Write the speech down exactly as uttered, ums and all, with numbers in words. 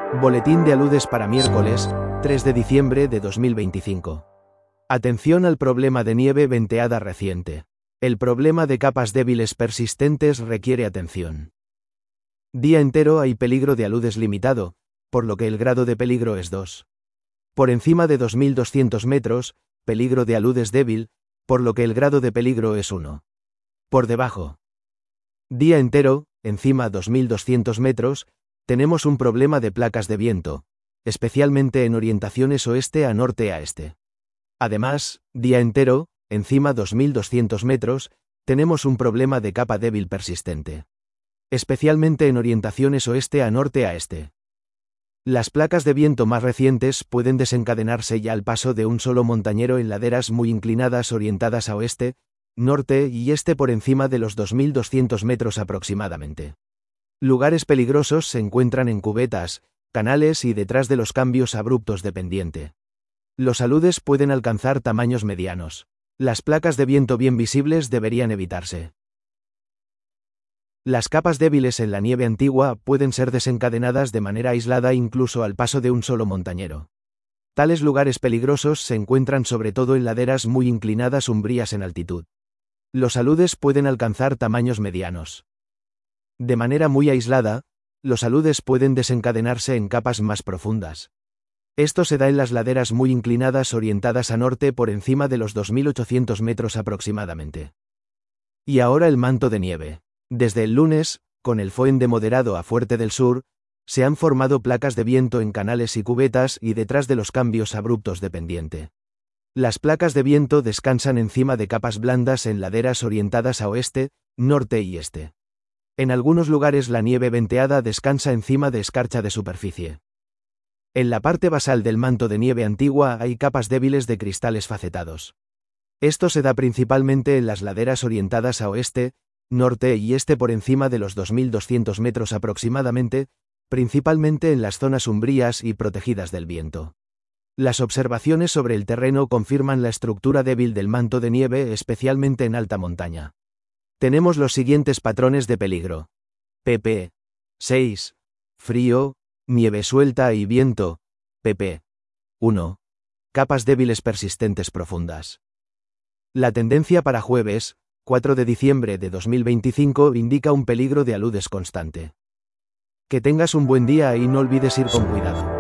Boletín de aludes para miércoles, tres de diciembre de dos mil veinticinco. Atención al problema de nieve venteada reciente. El problema de capas débiles persistentes requiere atención. Día entero hay peligro de aludes limitado, por lo que el grado de peligro es dos. Por encima de dos mil doscientos metros, peligro de aludes débil, por lo que el grado de peligro es uno. Por debajo. Día entero, encima dos mil doscientos metros, tenemos un problema de placas de viento, especialmente en orientaciones oeste a norte a este. Además, día entero, encima dos mil doscientos metros, tenemos un problema de capa débil persistente, especialmente en orientaciones oeste a norte a este. Las placas de viento más recientes pueden desencadenarse ya al paso de un solo montañero en laderas muy inclinadas orientadas a oeste, norte y este por encima de los dos mil doscientos metros aproximadamente. Lugares peligrosos se encuentran en cubetas, canales y detrás de los cambios abruptos de pendiente. Los aludes pueden alcanzar tamaños medianos. Las placas de viento bien visibles deberían evitarse. Las capas débiles en la nieve antigua pueden ser desencadenadas de manera aislada incluso al paso de un solo montañero. Tales lugares peligrosos se encuentran sobre todo en laderas muy inclinadas umbrías en altitud. Los aludes pueden alcanzar tamaños medianos. De manera muy aislada, los aludes pueden desencadenarse en capas más profundas. Esto se da en las laderas muy inclinadas orientadas a norte por encima de los dos mil ochocientos metros aproximadamente. Y ahora el manto de nieve. Desde el lunes, con el FOEN de moderado a fuerte del sur, se han formado placas de viento en canales y cubetas y detrás de los cambios abruptos de pendiente. Las placas de viento descansan encima de capas blandas en laderas orientadas a oeste, norte y este. En algunos lugares la nieve venteada descansa encima de escarcha de superficie. En la parte basal del manto de nieve antigua hay capas débiles de cristales facetados. Esto se da principalmente en las laderas orientadas a oeste, norte y este por encima de los dos mil doscientos metros aproximadamente, principalmente en las zonas umbrías y protegidas del viento. Las observaciones sobre el terreno confirman la estructura débil del manto de nieve, especialmente en alta montaña. Tenemos los siguientes patrones de peligro. pp. seis. Frío, nieve suelta y viento. pp. uno. Capas débiles persistentes profundas. La tendencia para jueves, cuatro de diciembre de dos mil veinticinco, indica un peligro de aludes constante. Que tengas un buen día y no olvides ir con cuidado.